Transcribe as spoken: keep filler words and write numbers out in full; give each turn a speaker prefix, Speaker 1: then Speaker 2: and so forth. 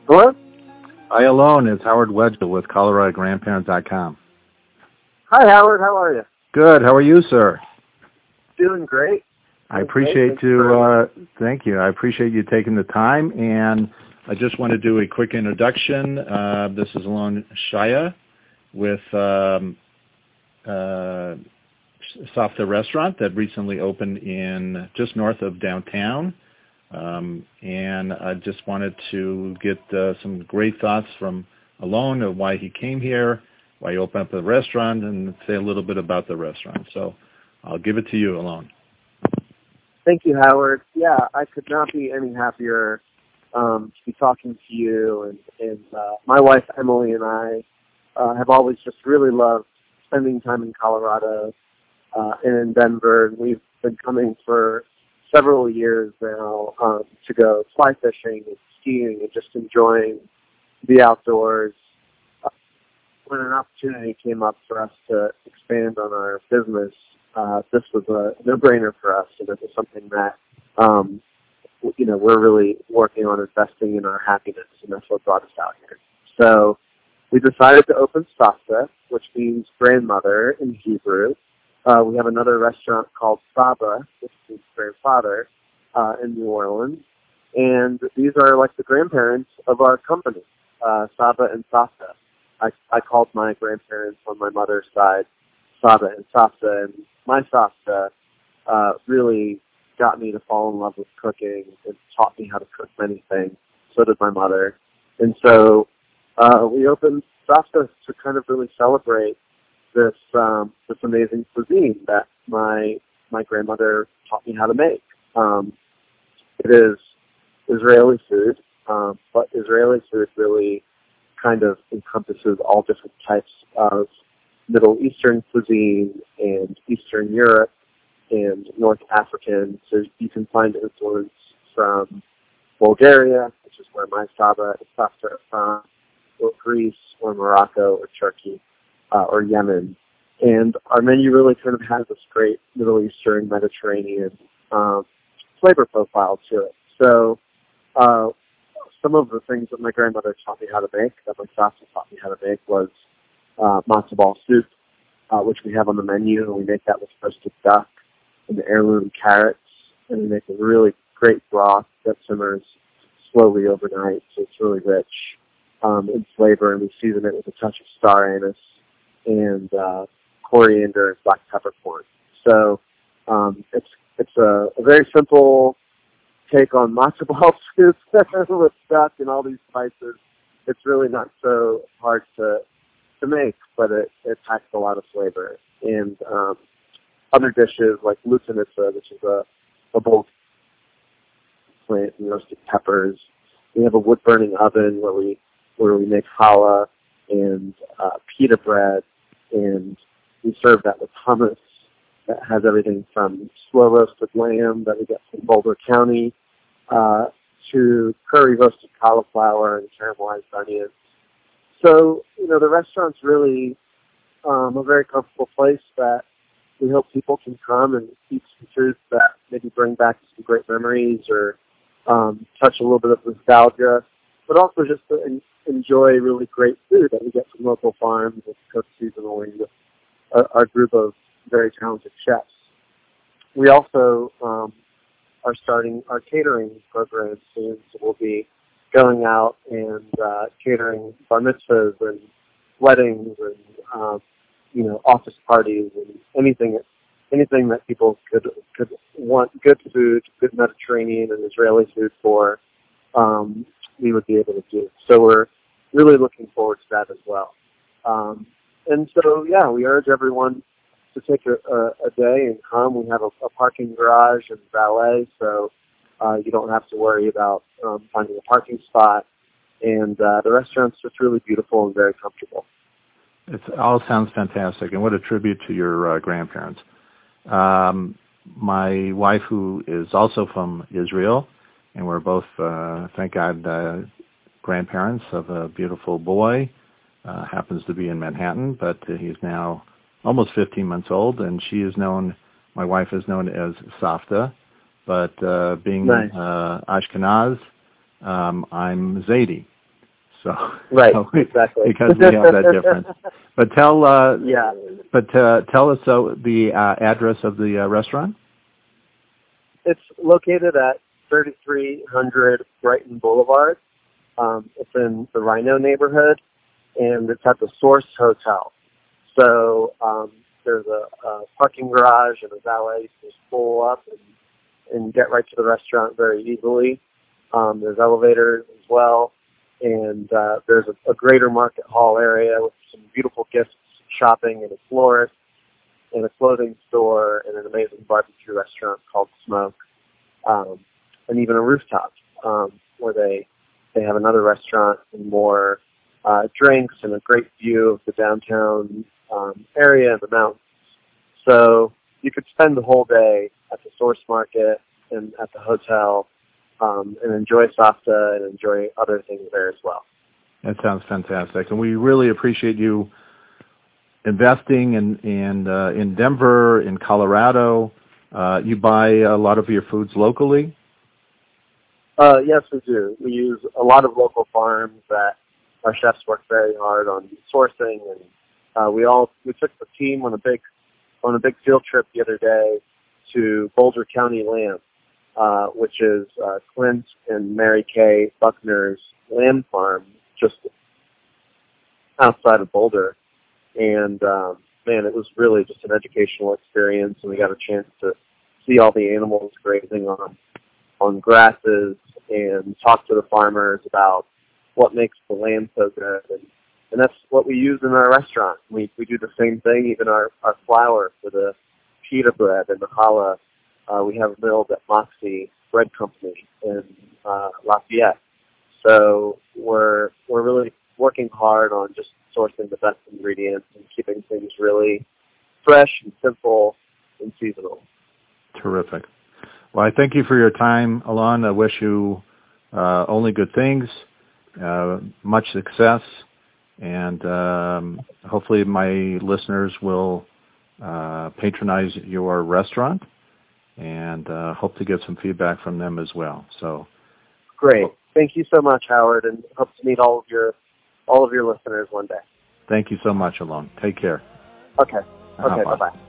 Speaker 1: Hello?
Speaker 2: Hi, Alone. It's Howard Wedgell with Colorado Grandparents dot com.
Speaker 1: Hi, Howard. How are you?
Speaker 2: Good. How are you, sir?
Speaker 1: Doing great.
Speaker 2: I appreciate you. Uh, thank you. I appreciate you taking the time, and I just want to do a quick introduction. Uh, this is Alon Shaya with um, uh, Safta Restaurant that recently opened in just north of downtown. Um, and I just wanted to get uh, some great thoughts from Alon of why he came here, why he opened up the restaurant, and say a little bit about the restaurant. So I'll give it to you, Alon.
Speaker 1: Thank you, Howard. Yeah, I could not be any happier um, to be talking to you. And, and uh, my wife, Emily, and I uh, have always just really loved spending time in Colorado uh, and in Denver. We've been coming for several years now um, to go fly fishing and skiing and just enjoying the outdoors. Uh, when an opportunity came up for us to expand on our business, uh, this was a no-brainer for us, and it was something that um, you know we're really working on investing in our happiness, and that's what brought us out here. So we decided to open Safta, which means grandmother in Hebrew. Uh, we have another restaurant called Saba, which means grandfather, uh, in New Orleans. And these are like the grandparents of our company, uh, Saba and Safta. I, I called my grandparents on my mother's side Saba and Safta, and my Safta uh, really got me to fall in love with cooking and taught me how to cook many things. So did my mother. And so uh, we opened Safta to kind of really celebrate this um, this amazing cuisine that my my grandmother taught me how to make. Um, it is Israeli food, um, but Israeli food really kind of encompasses all different types of Middle Eastern cuisine and Eastern Europe and North African. So you can find influence from Bulgaria, which is where my Saba and Safta are from, or Greece, or Morocco, or Turkey. Uh, or Yemen. And our menu really kind of has this great Middle Eastern, Mediterranean um, flavor profile to it. So uh, some of the things that my grandmother taught me how to make, that my Safta taught me how to make, was uh, matzo ball soup, uh, which we have on the menu, and we make that with roasted duck and heirloom carrots, and we make a really great broth that simmers slowly overnight, so it's really rich um, in flavor, and we season it with a touch of star anise and uh, coriander and black peppercorn. So um, it's it's a, a very simple take on matzo ball soup with duck and all these spices. It's really not so hard to to make, but it, it packs a lot of flavor. And um, other dishes like lutanitsa, which is a, a bowl of plant and roasted peppers. We have a wood-burning oven where we where we make challah and uh, pita bread, and we serve that with hummus that has everything from slow roasted lamb that we get from Boulder County uh, to curry roasted cauliflower and caramelized onions. So, you know, the restaurant's really um, a very comfortable place that we hope people can come and eat some foods that maybe bring back some great memories or um, touch a little bit of nostalgia, but also just to en- enjoy really great food that we get from local farms and cooked seasonally with a, our group of very talented chefs. We also um, are starting our catering program soon, so we'll be going out and uh, catering bar mitzvahs and weddings and um, you know office parties and anything anything that people could could want good food, good Mediterranean and Israeli food for. Um, we would be able to do. So we're really looking forward to that as well. Um, and so, yeah, we urge everyone to take a, a, a day and come. We have a, a parking garage and valet, so uh, you don't have to worry about um, finding a parking spot. And uh, the restaurant's just really beautiful and very comfortable.
Speaker 2: It all sounds fantastic, and what a tribute to your uh, grandparents. Um, my wife, who is also from Israel, and we're both, uh, thank God, uh, grandparents of a beautiful boy, uh, happens to be in Manhattan, but uh, he's now almost fifteen months old, and she is known, my wife is known as Safta, but uh, being
Speaker 1: nice.
Speaker 2: uh, Ashkenaz, um, I'm Zaidi. So
Speaker 1: right,
Speaker 2: so we,
Speaker 1: exactly,
Speaker 2: because we have that difference. But tell uh,
Speaker 1: yeah,
Speaker 2: but uh, tell us uh, the uh, address of the uh, restaurant.
Speaker 1: it's located at thirty-three hundred Brighton Boulevard. Um, it's in the Rhino neighborhood, and it's at the Source Hotel. So um, there's a, a parking garage and a valet. You can just pull up and, and get right to the restaurant very easily. Um, there's elevators as well, and uh, there's a, a greater market hall area with some beautiful gift shopping and a florist and a clothing store and an amazing barbecue restaurant called Smoke, um, and even a rooftop um, where they they have another restaurant and more uh, drinks and a great view of the downtown um, area and the mountains. So you could spend the whole day at the Source Market and at the hotel um, and enjoy Safta and enjoy other things there as well.
Speaker 2: That sounds fantastic, and we really appreciate you investing in in, uh, in Denver, in Colorado. Uh, you buy a lot of your foods locally?
Speaker 1: Uh, yes, we do. We use a lot of local farms that our chefs work very hard on sourcing, and uh, we all we took the team on a big on a big field trip the other day to Boulder County Lamb, uh, which is uh, Clint and Mary Kay Buckner's lamb farm just outside of Boulder. And um, man, it was really just an educational experience, and we got a chance to see all the animals grazing on on grasses and talk to the farmers about what makes the lamb so good. And, and that's what we use in our restaurant. We we do the same thing, even our, our flour for the pita bread and the challah. Uh, we have milled at Moxie Bread Company in uh, Lafayette. So we're we're really working hard on just sourcing the best ingredients and keeping things really fresh and simple and seasonal.
Speaker 2: Terrific. Well, I thank you for your time, Alon. I wish you uh, only good things, uh, much success, and um, hopefully my listeners will uh, patronize your restaurant, and uh, hope to get some feedback from them as well. So,
Speaker 1: great. Thank you so much, Howard, and hope to meet all of your all of your listeners one day.
Speaker 2: Thank you so much, Alon. Take care.
Speaker 1: Okay. Okay. Uh-huh. Bye bye.